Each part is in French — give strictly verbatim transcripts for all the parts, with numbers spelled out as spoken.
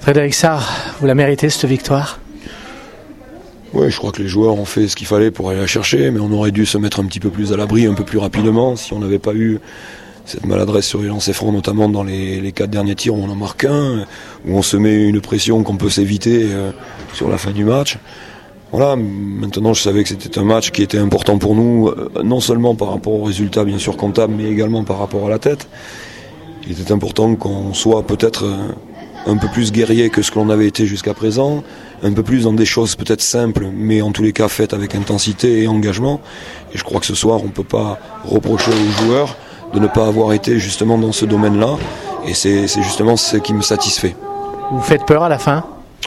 Frédéric Sarr, vous la méritez cette victoire? Oui, je crois que les joueurs ont fait ce qu'il fallait pour aller la chercher, mais on aurait dû se mettre un petit peu plus à l'abri, un peu plus rapidement, si on n'avait pas eu cette maladresse sur les lancers francs, notamment dans les, les quatre derniers tirs où on en marque un, où on se met une pression qu'on peut s'éviter euh, sur la fin du match. Voilà, maintenant je savais que c'était un match qui était important pour nous, euh, non seulement par rapport aux résultats bien sûr comptables, mais également par rapport à la tête. Il était important qu'on soit peut-être euh, un peu plus guerrier que ce que l'on avait été jusqu'à présent, un peu plus dans des choses peut-être simples, mais en tous les cas faites avec intensité et engagement. Et je crois que ce soir, on ne peut pas reprocher aux joueurs de ne pas avoir été justement dans ce domaine-là. Et c'est, c'est justement ce qui me satisfait. Vous faites peur à la fin ?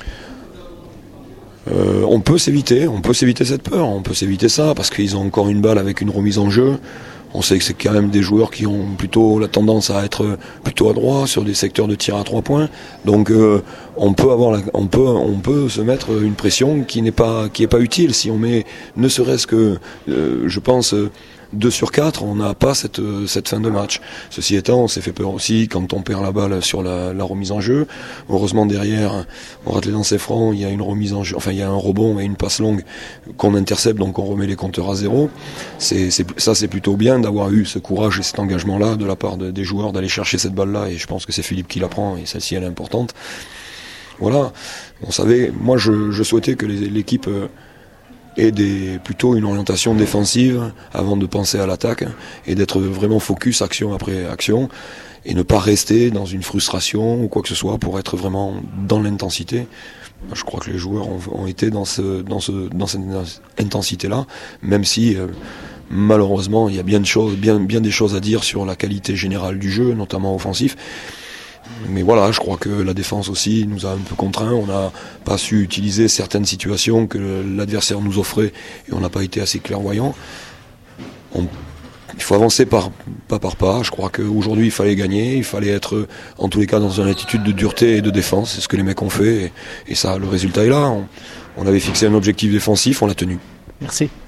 euh, On peut s'éviter, on peut s'éviter cette peur, on peut s'éviter ça, parce qu'ils ont encore une balle avec une remise en jeu. On sait que c'est quand même des joueurs qui ont plutôt la tendance à être plutôt adroits sur des secteurs de tir à trois points. Donc euh, on peut avoir, la, on peut, on peut se mettre une pression qui n'est pas, qui est pas utile. Si on met, ne serait-ce que, euh, je pense, deux sur quatre, on n'a pas cette, cette fin de match. Ceci étant, on s'est fait peur aussi quand on perd la balle sur la, la remise en jeu. Heureusement derrière, on rate les lancers francs, il y a une remise en jeu, enfin il y a un rebond et une passe longue qu'on intercepte, donc on remet les compteurs à zéro. C'est, c'est, ça c'est plutôt bien d'avoir eu ce courage et cet engagement-là de la part de, des joueurs d'aller chercher cette balle-là, et je pense que c'est Philippe qui la prend, et celle-ci elle est importante. Voilà, on savait, moi je, je souhaitais que les, l'équipe ait des, plutôt une orientation défensive avant de penser à l'attaque, et d'être vraiment focus action après action, et ne pas rester dans une frustration ou quoi que ce soit pour être vraiment dans l'intensité. Je crois que les joueurs ont, ont été dans, ce, dans, ce, dans cette intensité-là, même si euh, malheureusement il y a bien, de choses, bien, bien des choses à dire sur la qualité générale du jeu, notamment offensif. Mais voilà, je crois que la défense aussi nous a un peu contraints. On n'a pas su utiliser certaines situations que l'adversaire nous offrait, et on n'a pas été assez clairvoyant. On, il faut avancer par, pas par pas. Je crois qu'aujourd'hui il fallait gagner, il fallait être en tous les cas dans une attitude de dureté et de défense. C'est ce que les mecs ont fait, et, et ça, le résultat est là. On, on avait fixé un objectif défensif, on l'a tenu. Merci.